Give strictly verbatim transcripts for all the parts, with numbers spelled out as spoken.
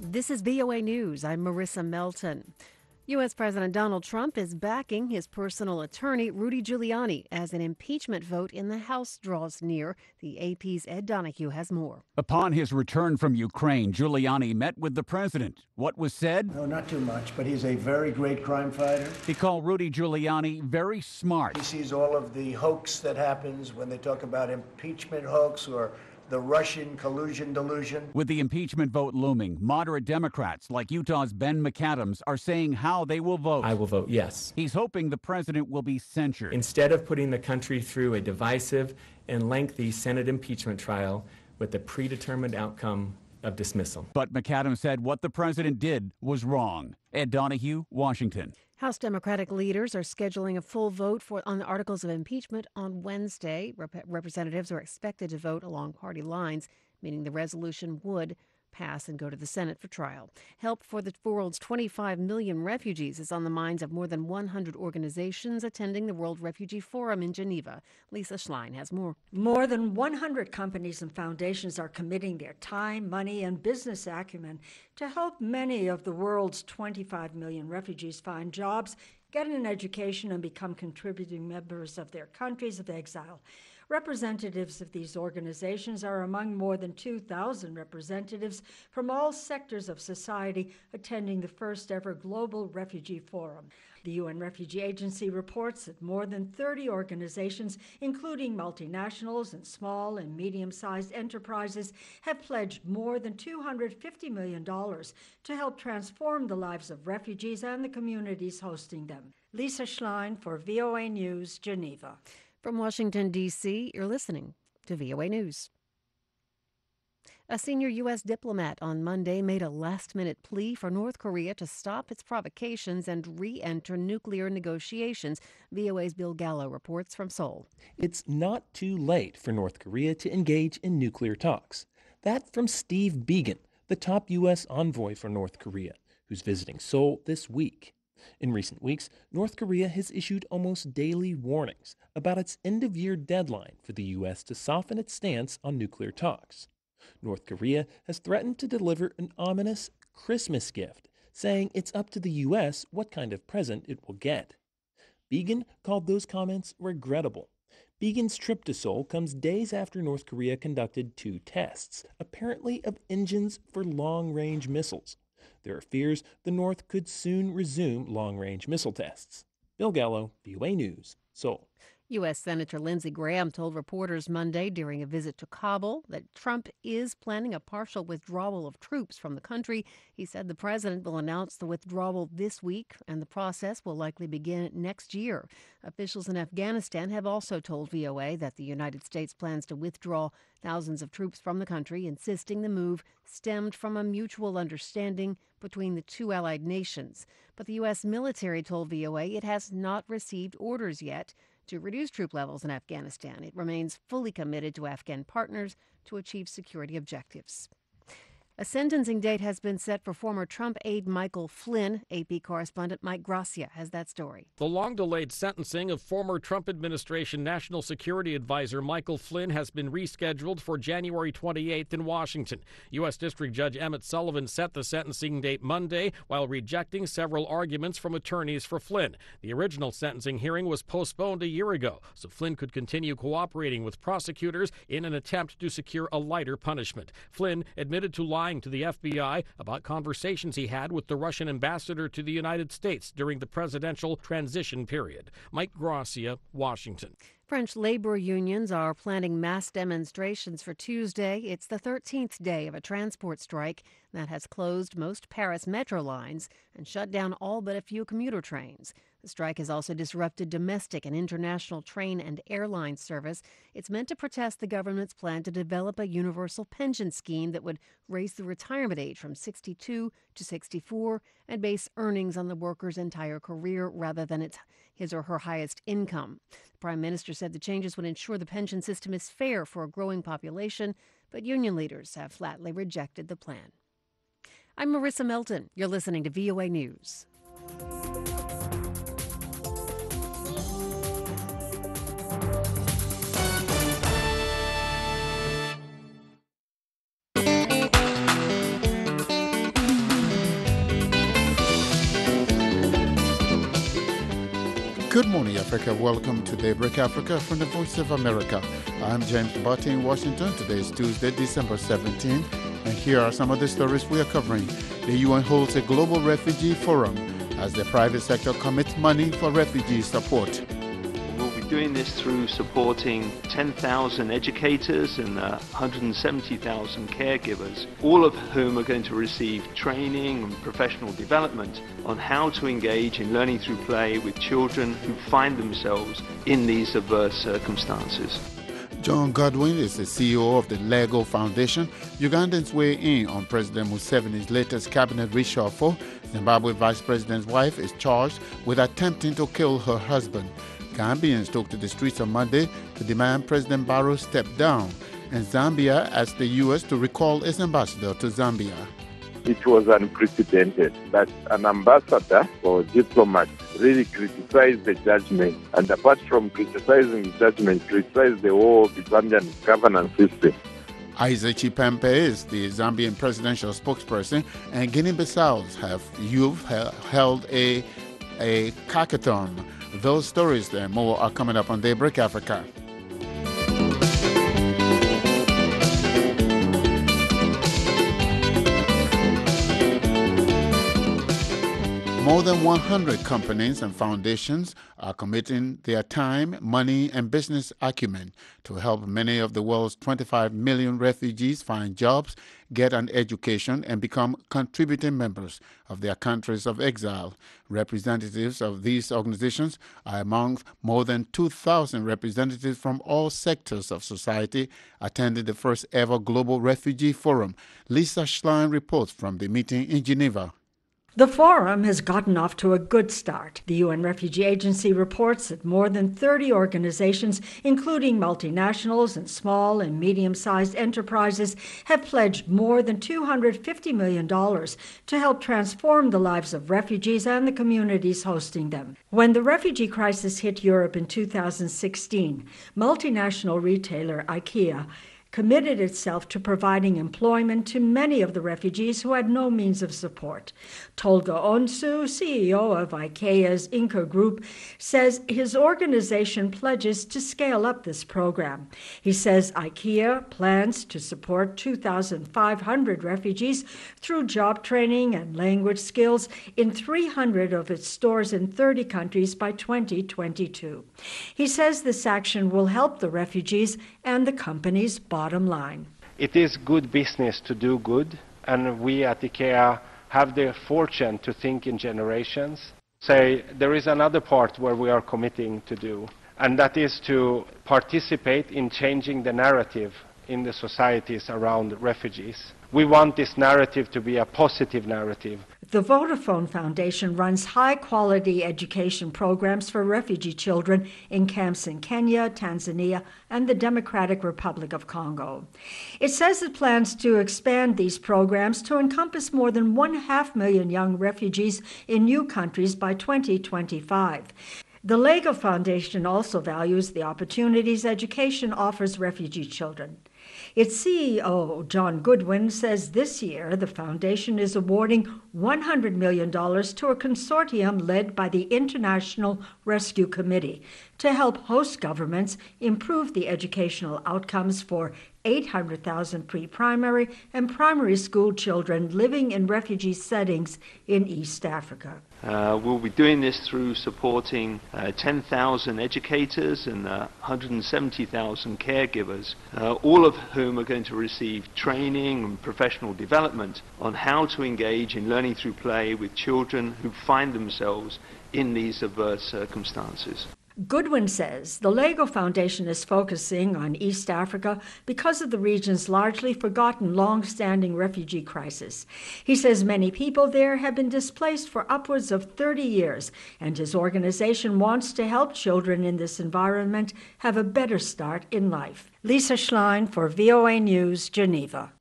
This is V O A News. I'm Marissa Melton. U S. President Donald Trump is backing his personal attorney, Rudy Giuliani, as an impeachment vote in the House draws near. The A P's Ed Donahue has more. Upon his return from Ukraine, Giuliani met with the president. What was said? No, not too much, but he's a very great crime fighter. He called Rudy Giuliani very smart. He sees all of the hoax that happens when they talk about impeachment hoax or the Russian collusion delusion. With the impeachment vote looming, moderate Democrats like Utah's Ben McAdams are saying how they will vote. I will vote yes. He's hoping the president will be censured. Instead of putting the country through a divisive and lengthy Senate impeachment trial with the predetermined outcome of dismissal. But McAdams said what the president did was wrong. Ed Donahue, Washington. House Democratic leaders are scheduling a full vote for on the articles of impeachment on Wednesday. Rep- representatives are expected to vote along party lines, meaning the resolution would pass and go to the Senate for trial. Help for the world's twenty-five million refugees is on the minds of more than one hundred organizations attending the World Refugee Forum in Geneva. Lisa Schlein has more. More than one hundred companies and foundations are committing their time, money, and business acumen to help many of the world's twenty-five million refugees find jobs, get an education, and become contributing members of their countries of exile. Representatives of these organizations are among more than two thousand representatives from all sectors of society attending the first ever Global Refugee Forum. The U N Refugee Agency reports that more than thirty organizations, including multinationals and small and medium-sized enterprises, have pledged more than two hundred fifty million dollars to help transform the lives of refugees and the communities hosting them. Lisa Schlein for V O A News, Geneva. From Washington, D C, you're listening to V O A News. A senior U S diplomat on Monday made a last-minute plea for North Korea to stop its provocations and re-enter nuclear negotiations. V O A's Bill Gallo reports from Seoul. It's not too late for North Korea to engage in nuclear talks. That from Steve Biegun, the top U S envoy for North Korea, who's visiting Seoul this week. In recent weeks, North Korea has issued almost daily warnings about its end-of-year deadline for the U S to soften its stance on nuclear talks. North Korea has threatened to deliver an ominous Christmas gift, saying it's up to the U S what kind of present it will get. Biegun called those comments regrettable. Biegun's trip to Seoul comes days after North Korea conducted two tests, apparently of engines for long-range missiles. There are fears the North could soon resume long-range missile tests. Bill Gallo, V O A News, Seoul. U S. Senator Lindsey Graham told reporters Monday during a visit to Kabul that Trump is planning a partial withdrawal of troops from the country. He said the president will announce the withdrawal this week, and the process will likely begin next year. Officials in Afghanistan have also told V O A that the United States plans to withdraw thousands of troops from the country, insisting the move stemmed from a mutual understanding between the two allied nations. But the U S military told V O A it has not received orders yet to reduce troop levels in Afghanistan. It remains fully committed to Afghan partners to achieve security objectives. A sentencing date has been set for former Trump aide Michael Flynn. A P correspondent Mike Gracia has that story. The long-delayed sentencing of former Trump administration National Security Advisor Michael Flynn has been rescheduled for January twenty-eighth in Washington. U S. District Judge Emmett Sullivan set the sentencing date Monday while rejecting several arguments from attorneys for Flynn. The original sentencing hearing was postponed a year ago, so Flynn could continue cooperating with prosecutors in an attempt to secure a lighter punishment. Flynn admitted to lying to the F B I about conversations he had with the Russian ambassador to the United States during the presidential transition period. Mike Gracia, Washington. French labor unions are planning mass demonstrations for Tuesday. It's the thirteenth day of a transport strike that has closed most Paris metro lines and shut down all but a few commuter trains. The strike has also disrupted domestic and international train and airline service. It's meant to protest the government's plan to develop a universal pension scheme that would raise the retirement age from sixty-two to sixty-four and base earnings on the worker's entire career rather than its his or her highest income. The Prime Minister said the changes would ensure the pension system is fair for a growing population, but union leaders have flatly rejected the plan. I'm Marissa Melton. You're listening to V O A News. Good morning, Africa. Welcome to Daybreak Africa from the Voice of America. I'm James Barty in Washington. Today is Tuesday, December seventeenth, and here are some of the stories we are covering. The U N holds a global refugee forum as the private sector commits money for refugee support. We'll be doing this through supporting ten thousand educators and uh, one hundred seventy thousand caregivers, all of whom are going to receive training and professional development on how to engage in learning through play with children who find themselves in these adverse circumstances. John Godwin is the C E O of the Lego Foundation. Ugandans weigh in on President Museveni's latest cabinet reshuffle. Zimbabwe Vice President's wife is charged with attempting to kill her husband. Gambians took to the streets on Monday to demand President Barrow step down. And Zambia asked the U S to recall its ambassador to Zambia. It was unprecedented that an ambassador or diplomat really criticized the judgment, and apart from criticizing the judgment, criticized the whole of the Zambian governance system. Isaac Chipempe is the Zambian presidential spokesperson, and Guinea-Bissau's have youth held a, a hackathon. Those stories and more are coming up on Daybreak Africa. More than one hundred companies and foundations are committing their time, money, and business acumen to help many of the world's twenty-five million refugees find jobs, get an education, and become contributing members of their countries of exile. Representatives of these organizations are among more than two thousand representatives from all sectors of society attending the first ever Global Refugee Forum. Lisa Schlein reports from the meeting in Geneva. The forum has gotten off to a good start. The U N Refugee Agency reports that more than thirty organizations, including multinationals and small and medium-sized enterprises, have pledged more than two hundred fifty million dollars to help transform the lives of refugees and the communities hosting them. When the refugee crisis hit Europe in two thousand sixteen, multinational retailer IKEA committed itself to providing employment to many of the refugees who had no means of support. Tolga Onsu, C E O of IKEA's Inca Group, says his organization pledges to scale up this program. He says IKEA plans to support two thousand five hundred refugees through job training and language skills in three hundred of its stores in thirty countries by twenty twenty-two. He says this action will help the refugees and the company's bottom line. It is good business to do good, and we at IKEA have the fortune to think in generations. Say, there is another part where we are committing to do, and that is to participate in changing the narrative in the societies around refugees. We want this narrative to be a positive narrative. The Vodafone Foundation runs high-quality education programs for refugee children in camps in Kenya, Tanzania, and the Democratic Republic of Congo. It says it plans to expand these programs to encompass more than one half million young refugees in new countries by twenty twenty-five. The Lego Foundation also values the opportunities education offers refugee children. Its C E O, John Goodwin, says this year the foundation is awarding one hundred million dollars to a consortium led by the International Rescue Committee to help host governments improve the educational outcomes for eight hundred thousand pre-primary and primary school children living in refugee settings in East Africa. Uh, we'll be doing this through supporting uh, ten thousand educators and uh, one hundred seventy thousand caregivers, uh, all of whom are going to receive training and professional development on how to engage in learning through play with children who find themselves in these adverse circumstances. Goodwin says the Lego Foundation is focusing on East Africa because of the region's largely forgotten long-standing refugee crisis. He says many people there have been displaced for upwards of thirty years, and his organization wants to help children in this environment have a better start in life. Lisa Schlein for V O A News, Geneva.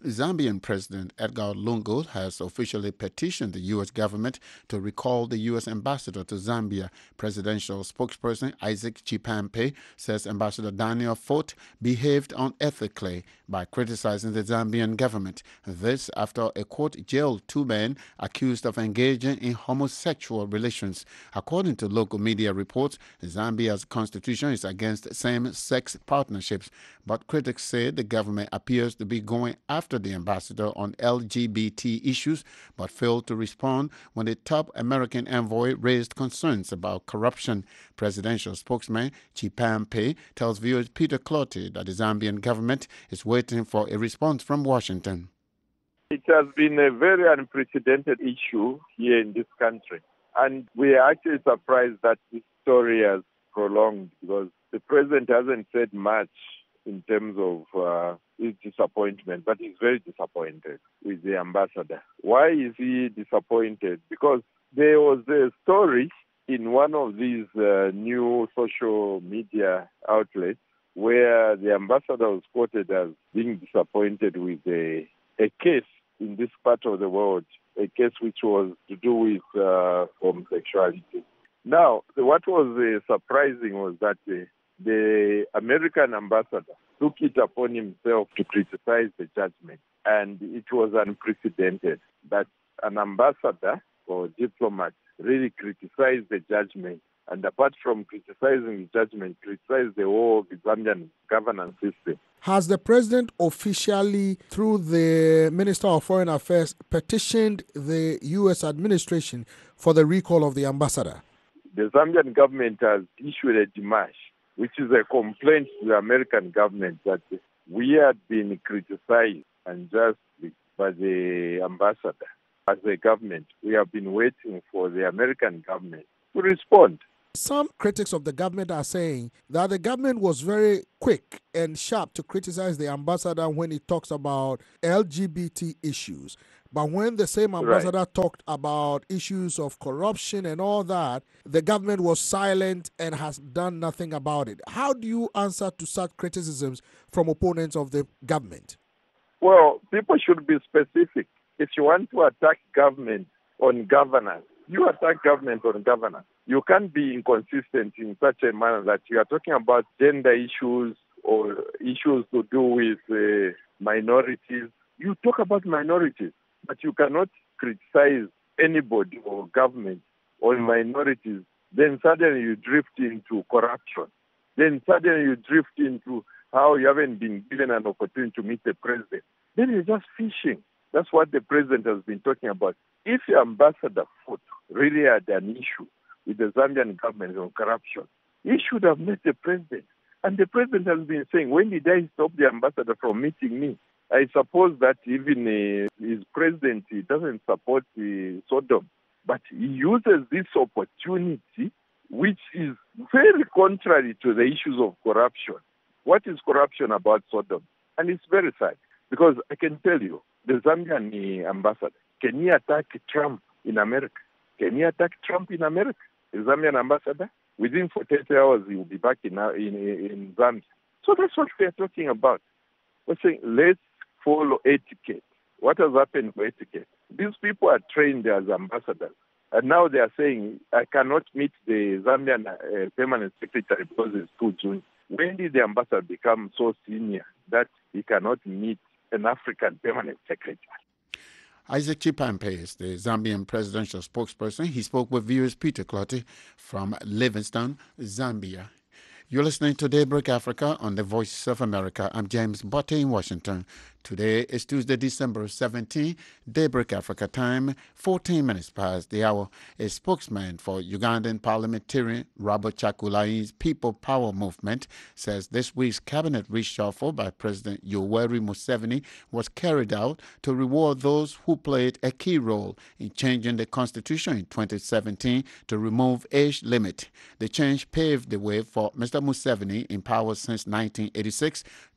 Zambian President Edgar Lungu has officially petitioned the U S government to recall the U S ambassador to Zambia. Presidential spokesperson Isaac Chipampe says Ambassador Daniel Foot behaved unethically by criticizing the Zambian government. This after a court jailed two men accused of engaging in homosexual relations. According to local media reports, Zambia's constitution is against same-sex partnerships, but critics say the government appears to be going after the ambassador on L G B T issues, but failed to respond when the top American envoy raised concerns about corruption. Presidential spokesman Chipampe tells viewers Peter Clottey that the Zambian government is waiting for a response from Washington. It has been a very unprecedented issue here in this country, and we are actually surprised that this story has prolonged because the president hasn't said much in terms of uh, his disappointment, but he's very disappointed with the ambassador. Why is he disappointed? Because there was a story in one of these uh, new social media outlets where the ambassador was quoted as being disappointed with a, a case in this part of the world, a case which was to do with uh, homosexuality. Now, what was uh, surprising was that uh, the American ambassador took it upon himself to criticize the judgment, and it was unprecedented that an ambassador or diplomat really criticized the judgment, and apart from criticizing the judgment, criticized the whole Zambian governance system. Has the president officially, through the Minister of Foreign Affairs, petitioned the U S administration for the recall of the ambassador? The Zambian government has issued a demarche, which is a complaint to the American government that we had been criticized unjustly by the ambassador. As a government, we have been waiting for the American government to respond. Some critics of the government are saying that the government was very quick and sharp to criticize the ambassador when he talks about L G B T issues. But when the same ambassador right. talked about issues of corruption and all that, the government was silent and has done nothing about it. How do you answer to such criticisms from opponents of the government? Well, people should be specific. If you want to attack government on governance, you attack government on governance. You can't be inconsistent in such a manner that you are talking about gender issues or issues to do with uh, minorities. You talk about minorities, but you cannot criticize anybody or government on minorities. Then suddenly you drift into corruption. Then suddenly you drift into how you haven't been given an opportunity to meet the president. Then you're just fishing. That's what the president has been talking about. If Ambassador Foot really had an issue with the Zambian government on corruption, he should have met the president. And the president has been saying, when did I stop the ambassador from meeting me? I suppose that even uh, his presidency doesn't support uh, Sodom, but he uses this opportunity, which is very contrary to the issues of corruption. What is corruption about Sodom? And it's very sad, because I can tell you, the Zambian uh, ambassador, can he attack Trump in America? Can he attack Trump in America? The Zambian ambassador? Within forty-eight hours, he will be back in, in, in Zambia. So that's what we are talking about. We're saying, let's follow etiquette. What has happened for etiquette? These people are trained as ambassadors. And now they are saying, I cannot meet the Zambian uh, permanent secretary because it's too soon. When did the ambassador become so senior that he cannot meet an African permanent secretary? Isaac Chipampe is the Zambian presidential spokesperson. He spoke with viewers Peter Clottey from Livingstone, Zambia. You're listening to Daybreak Africa on the Voice of America. I'm James Botte in Washington. Today is Tuesday, December seventeenth, Daybreak Africa time, fourteen minutes past the hour. A spokesman for Ugandan parliamentarian Robert Chakulai's People Power Movement says this week's cabinet reshuffle by President Yoweri Museveni was carried out to reward those who played a key role in changing the constitution in twenty seventeen to remove age limit. The change paved the way for Mister Museveni, in power since nineteen eighty-six,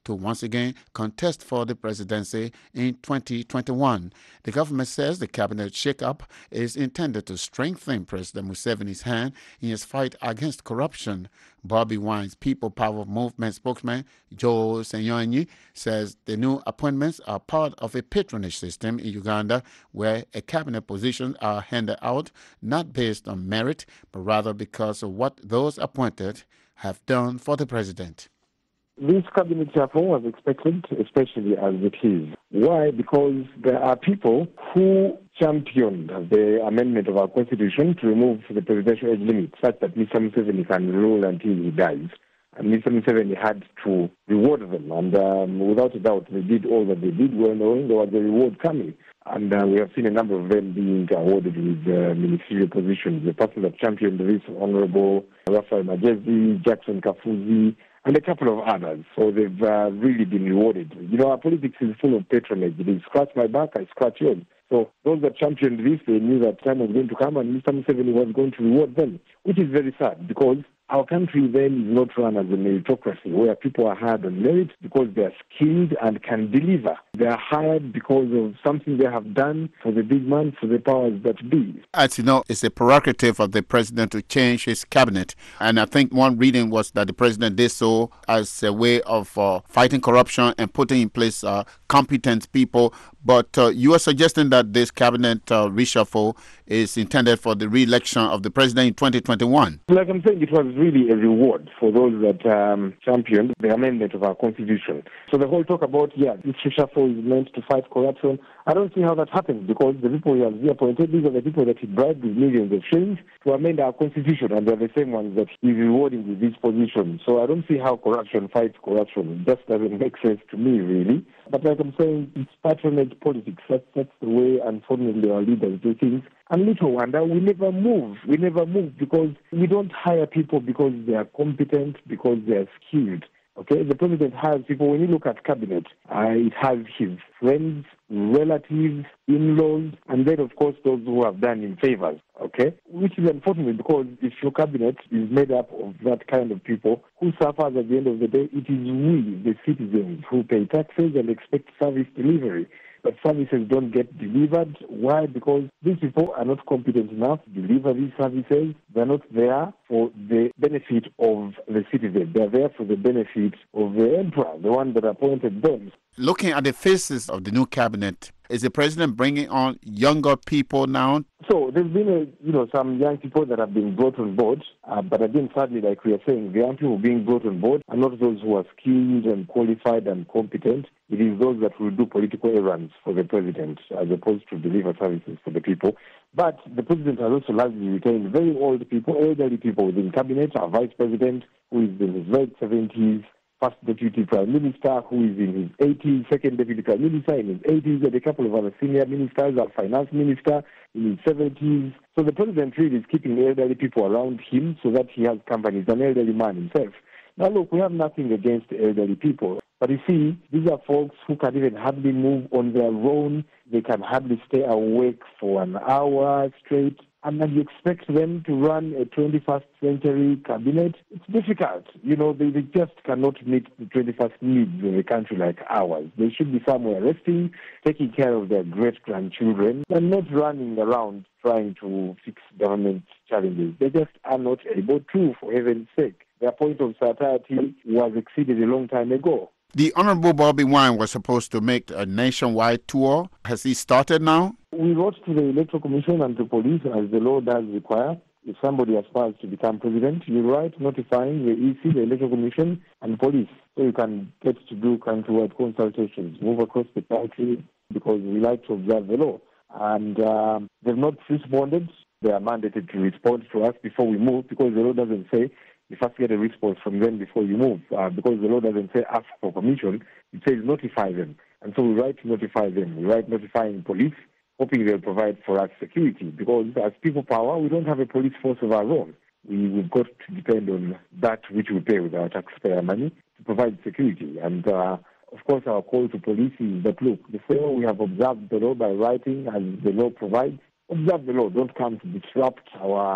to once again contest for the presidency in twenty twenty-one. The government says the cabinet shakeup is intended to strengthen President Museveni's hand in his fight against corruption. Bobby Wine's People Power Movement spokesman, Joe Senyonyi, says the new appointments are part of a patronage system in Uganda where a cabinet positions are handed out not based on merit, but rather because of what those appointed have done for the president. This cabinet shuffle was expected, especially as it is. Why? Because there are people who championed the amendment of our constitution to remove the presidential age limit such that Mister Museveni can rule until he dies. And Mister Museveni had to reward them. And um, without a doubt, they did all that they did, well knowing there was a reward coming. And uh, we have seen a number of them being awarded with uh, ministerial positions. The person that championed this, Honorable Raphael Magezi, Jackson Kafuzi, and a couple of others. So they've uh, really been rewarded. You know, our politics is full of patronage. It is scratch my back, I scratch yours. So those that championed this, they knew that time was going to come and Mister Museveni was going to reward them, which is very sad because our country then is not run as a meritocracy where people are hired on merit because they are skilled and can deliver. They are hired because of something they have done for the big man, for the powers that be. As you know, it's a prerogative of the president to change his cabinet. And I think one reading was that the president did so as a way of uh, fighting corruption and putting in place uh, competent people. But uh, you are suggesting that this cabinet uh, reshuffle is intended for the re-election of the president in twenty twenty-one. Like I'm saying, it was really a reward for those that um, championed the amendment of our constitution. So the whole talk about, yeah, this reshuffle is meant to fight corruption, I don't see how that happens because the people he has appointed, these are the people that he bribed with millions of shillings to amend our constitution, and they're the same ones that he's rewarding with this position. So I don't see how corruption fights corruption. It just doesn't make sense to me, really. But like I'm saying, it's patronage politics. That's, that's the way, unfortunately, our leaders do things. And little wonder, we never move. We never move because we don't hire people because they are competent, because they are skilled. Okay, the president has people, when you look at cabinet, uh, it has his friends, relatives, in-laws, and then, of course, those who have done him favors, okay? Which is unfortunate because if your cabinet is made up of that kind of people who suffers at the end of the day, it is we, the citizens, who pay taxes and expect service delivery. But services don't get delivered. Why? Because these people are not competent enough to deliver these services. They're not there for the benefit of the citizen. They're there for the benefit of the emperor, the one that appointed them. Looking at the faces of the new cabinet, is the president bringing on younger people now? So there's been a, you know, some young people that have been brought on board, uh, but again, sadly, like we are saying, the young people being brought on board are not those who are skilled and qualified and competent. It is those that will do political errands for the president as opposed to deliver services for the people. But the president has also largely retained very old people, elderly people within cabinet, our vice president, who is in his late seventies, first deputy prime minister, who is in his eighties, second deputy prime minister in his eighties, and a couple of other senior ministers, our finance minister in his seventies. So the president really is keeping elderly people around him so that he has company. He's an elderly man himself. Now look, we have nothing against elderly people. But you see, these are folks who can even hardly move on their own. They can hardly stay awake for an hour straight. And then you expect them to run a twenty-first century cabinet? It's difficult. You know, they, they just cannot meet the twenty-first needs of a country like ours. They should be somewhere resting, taking care of their great-grandchildren, and not running around trying to fix government challenges. They just are not able to, for heaven's sake. Their point of satiety was exceeded a long time ago. The Honorable Bobby Wine was supposed to make a nationwide tour. Has he started now? We wrote to the Electoral Commission and to police, as the law does require. If somebody aspires to become president, you write notifying the E C, the Electoral Commission, and police. So you can get to do countrywide consultations, move across the country, because we like to observe the law. And um, they've not responded. They are mandated to respond to us before we move, because the law doesn't say you first get a response from them before you move, uh, because the law doesn't say ask for permission. It says notify them. And so we write to notify them. We write notifying police, hoping they'll provide for us security, because as people power, we don't have a police force of our own. We, we've got to depend on that which we pay with our taxpayer money to provide security. And uh, of course, our call to police is that, look, the same we have observed the law by writing as the law provides, observe the law. Don't come to disrupt our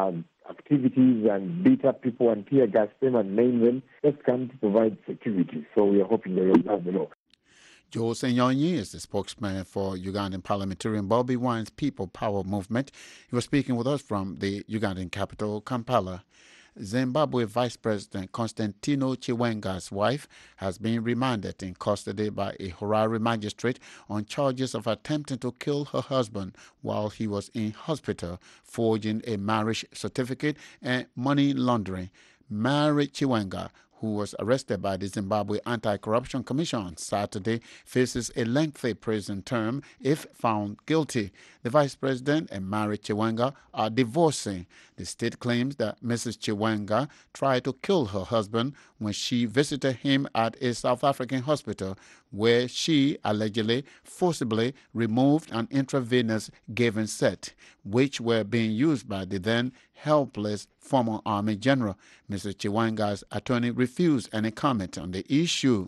activities and beat up people and tear gas them and maim them, just come to provide security. So we are hoping they will have the law. Joe Senyonyi is the spokesman for Ugandan parliamentarian Bobby Wine's People Power Movement. He was speaking with us from the Ugandan capital, Kampala. Zimbabwe Vice President Constantino Chiwenga's wife has been remanded in custody by a Harare magistrate on charges of attempting to kill her husband while he was in hospital, forging a marriage certificate and money laundering. Mary Chiwenga, who was arrested by the Zimbabwe Anti-Corruption Commission on Saturday, faces a lengthy prison term if found guilty. The vice president and Mary Chiwenga are divorcing. The state claims that Missus Chiwenga tried to kill her husband when she visited him at a South African hospital, where she allegedly forcibly removed an intravenous given set, which were being used by the then helpless former Army general. Missus Chiwenga's attorney refused any comment on the issue.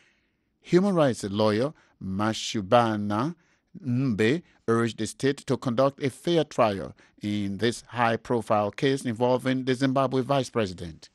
Human rights lawyer Mashubana Mbe urged the state to conduct a fair trial in this high-profile case involving the Zimbabwe vice president.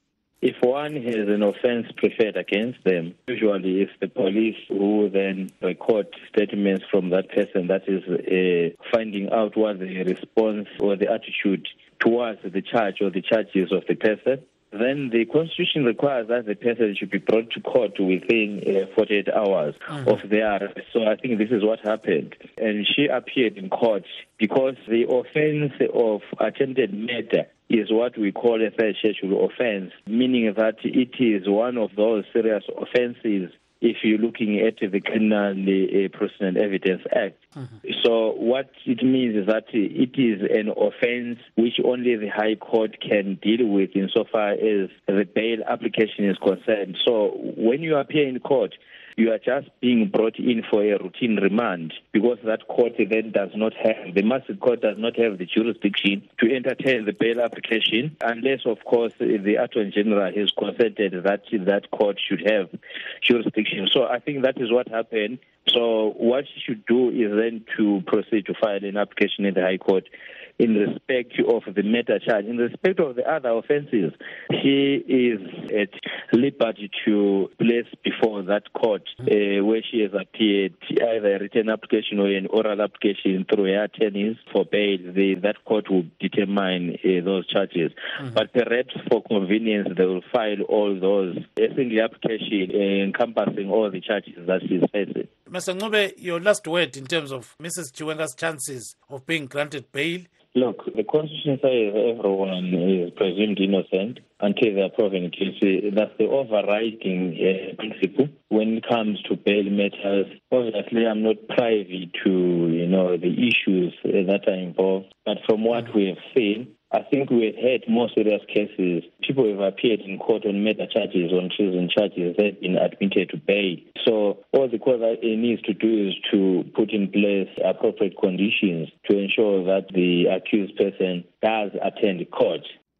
If one has an offense preferred against them, usually it's the police who then record statements from that person, that is uh, finding out what the response or the attitude towards the charge or the charges of the person. Then the Constitution requires that the person should be brought to court within uh, forty-eight hours mm-hmm. of their arrest. So I think this is what happened. And she appeared in court because the offense of attempted murder is what we call a third schedule offense, meaning that it is one of those serious offenses if you're looking at the Criminal uh, Procedure Evidence Act. Mm-hmm. So what it means is that it is an offense which only the High Court can deal with insofar as the bail application is concerned. So when you appear in court, you are just being brought in for a routine remand because that court then does not have, the Massive Court does not have the jurisdiction to entertain the bail application unless, of course, the Attorney General has consented that that court should have jurisdiction. So I think that is what happened. So what you should do is then to proceed to file an application in the High Court in respect of the murder charge. In respect of the other offences, she is at liberty to place before that court uh, where she has appeared either a written application or an oral application through her attorneys for bail. The, that court will determine uh, those charges. Mm-hmm. But perhaps for convenience, they will file all those, a single application uh, encompassing all the charges that she's facing. Mister Ncube, your last word in terms of Missus Chiwenga's chances of being granted bail? Look, the Constitution says everyone is presumed innocent until they are proven guilty. That's the overriding uh, principle when it comes to bail matters. Obviously, I'm not privy to, you know, the issues uh, that are involved. But from what we have seen, I think we have had more serious cases. People have appeared in court on murder charges, on treason charges. They've been admitted to bail. So all the court needs to do is to put in place appropriate conditions to ensure that the accused person does attend court.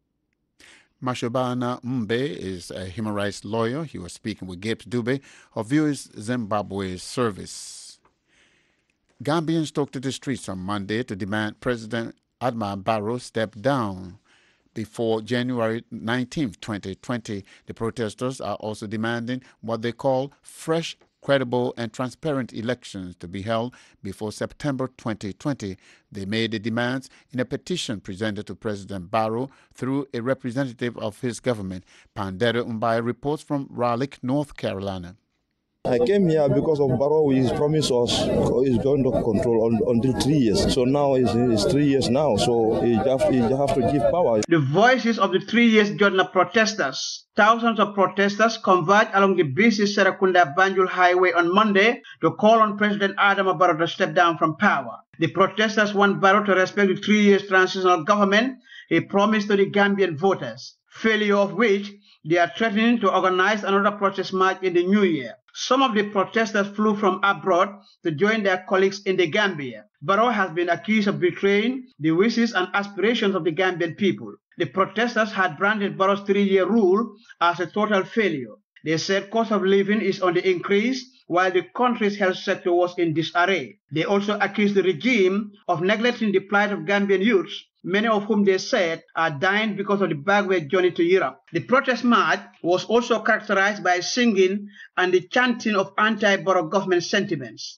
Mashobana Mbe is a human rights lawyer. He was speaking with Gibbs Dube of Viewers Zimbabwe Service. Gambians took to the streets on Monday to demand President Adama Barrow step down before January nineteenth, twenty twenty. The protesters are also demanding what they call fresh, credible, and transparent elections to be held before September twenty twenty. They made the demands in a petition presented to President Barrow through a representative of his government. Pandero Mbai reports from Raleigh, North Carolina. I came here because of Barrow. He's promised us he's going to control until three years. So now it's, it's three years now. So he have, he have to give power. The voices of the three years Jordan protesters. Thousands of protesters converged along the busy Serakunda Banjul Highway on Monday to call on President Adama Barrow to step down from power. The protesters want Barrow to respect the three years transitional government he promised to the Gambian voters, failure of which they are threatening to organize another protest march in the new year. Some of the protesters flew from abroad to join their colleagues in the Gambia. Barrow has been accused of betraying the wishes and aspirations of the Gambian people. The protesters had branded Barrow's three-year rule as a total failure. They said cost of living is on the increase while the country's health sector was in disarray. They also accused the regime of neglecting the plight of Gambian youths, many of whom they said are dying because of the backward journey to Europe. The protest march was also characterized by singing and the chanting of anti-Barrow government sentiments.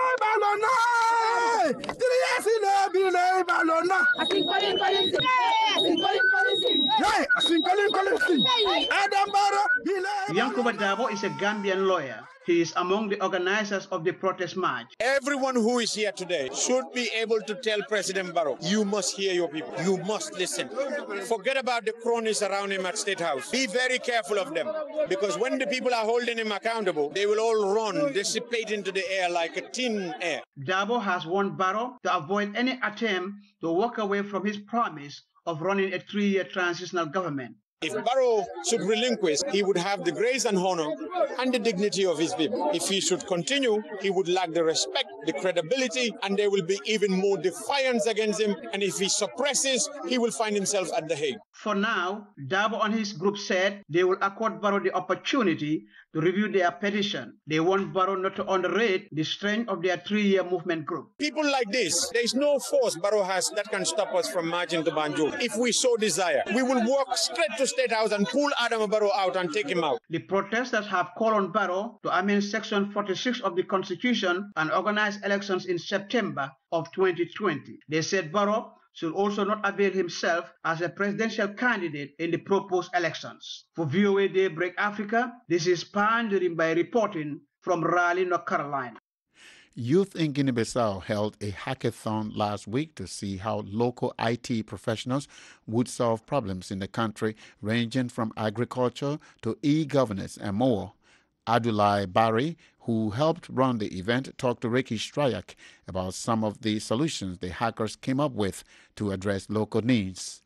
Yankuba Dabo is a Gambian lawyer. He is among the organizers of the protest march. Everyone who is here today should be able to tell President Barrow, you must hear your people. You must listen. Forget about the cronies around him at State House. Be very careful of them, because when the people are holding him accountable, they will all run, dissipate into the air like a tin air. Dabo has warned Barrow to avoid any attempt to walk away from his promise of running a three-year transitional government. If Barrow should relinquish, he would have the grace and honor and the dignity of his people. If he should continue, he would lack the respect, the credibility, and there will be even more defiance against him. And if he suppresses, he will find himself at The Hague. For now, Dabo and his group said they will accord Barrow the opportunity to review their petition. They want Barrow not to underrate the strength of their three-year movement group. People like this, there is no force Barrow has that can stop us from marching to Banjul. If we so desire, we will walk straight to State House and pull Adama Barrow out and take him out. The protesters have called on Barrow to amend Section forty-six of the Constitution and organize elections in September of twenty twenty. They said Barrow should also not avail himself as a presidential candidate in the proposed elections. For V O A Daybreak Africa, this is Pandering by reporting from Raleigh, North Carolina. Youth in Guinea-Bissau held a hackathon last week to see how local I T professionals would solve problems in the country, ranging from agriculture to e-governance and more. Adulai Barry, who helped run the event, talked to Ricky Strayak about some of the solutions the hackers came up with to address local needs.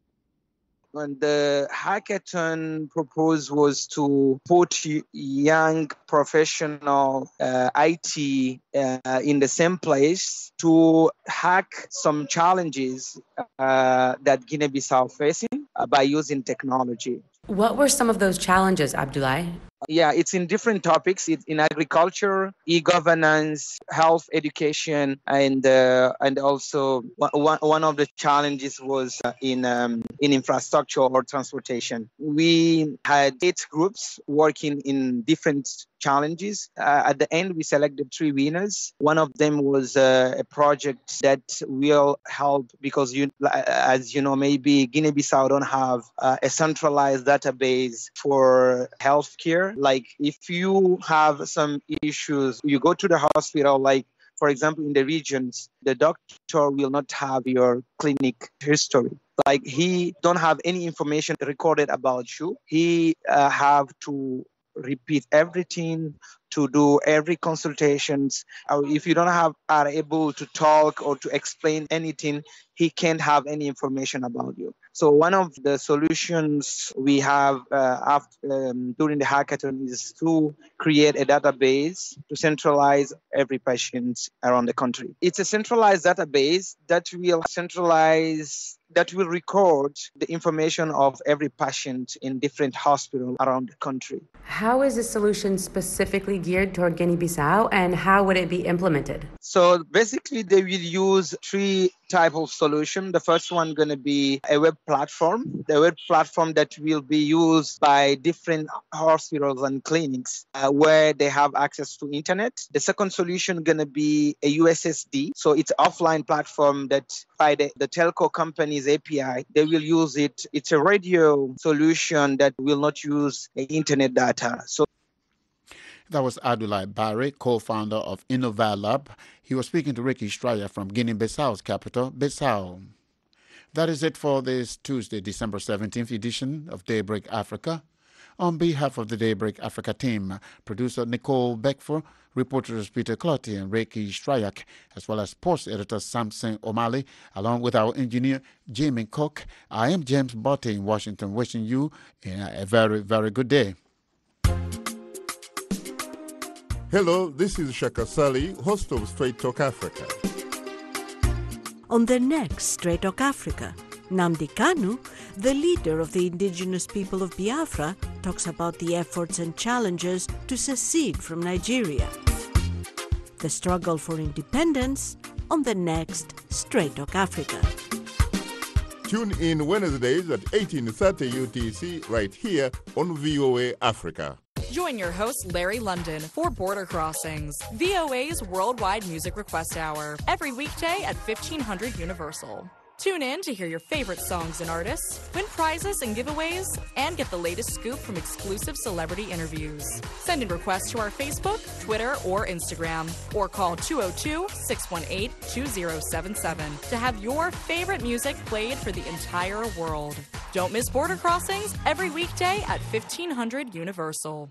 And the hackathon proposed was to put young professional uh, I T uh, in the same place to hack some challenges uh, that Guinea-Bissau facing uh, by using technology. What were some of those challenges, Abdoulaye? Yeah, it's in different topics. It's in agriculture, e-governance, health, education, and uh, and also one one of the challenges was uh, in um, in infrastructure or transportation. We had eight groups working in different challenges. Uh, at the end, we selected three winners. One of them was uh, a project that will help because, you, as you know, maybe Guinea-Bissau don't have uh, a centralized database for healthcare. Like if you have some issues, you go to the hospital, like for example, in the regions, the doctor will not have your clinic history. Like he don't have any information recorded about you. He uh, have to repeat everything, to do every consultations. Or if you don't have are able to talk or to explain anything, he can't have any information about you. So one of the solutions we have uh, after, um, during the hackathon is to create a database to centralize every patient around the country. It's a centralized database that will centralize that will record the information of every patient in different hospitals around the country. How is this solution specifically geared toward Guinea-Bissau, and how would it be implemented? So basically, they will use three type of solution. The first one going to be a web platform, the web platform that will be used by different hospitals and clinics uh, where they have access to internet. The second solution going to be a U S S D. So it's an offline platform that by the, the telco company's A P I, they will use it. It's a radio solution that will not use the internet data. So that was Adulai Barry, co-founder of InnovaLab. He was speaking to Ricky Straya from Guinea-Bissau's capital, Bissau. That is it for this Tuesday, December seventeenth edition of Daybreak Africa. On behalf of the Daybreak Africa team, producer Nicole Beckford, reporters Peter Clotty and Ricky Strayak, as well as post editor Samson O'Malley, along with our engineer Jamie Cook, I am James Botte in Washington, wishing you a very, very good day. Hello, this is Shaka Sali, host of Straight Talk Africa. On the next Straight Talk Africa, Nnamdi Kanu, the leader of the indigenous people of Biafra, talks about the efforts and challenges to secede from Nigeria. The struggle for independence on the next Straight Talk Africa. Tune in Wednesdays at eighteen thirty U T C right here on V O A Africa. Join your host, Larry London, for Border Crossings, V O A's worldwide music request hour, every weekday at fifteen hundred Universal. Tune in to hear your favorite songs and artists, win prizes and giveaways, and get the latest scoop from exclusive celebrity interviews. Send in requests to our Facebook, Twitter, or Instagram, or call two oh two, six one eight, two oh seven seven to have your favorite music played for the entire world. Don't miss Border Crossings every weekday at fifteen hundred Universal.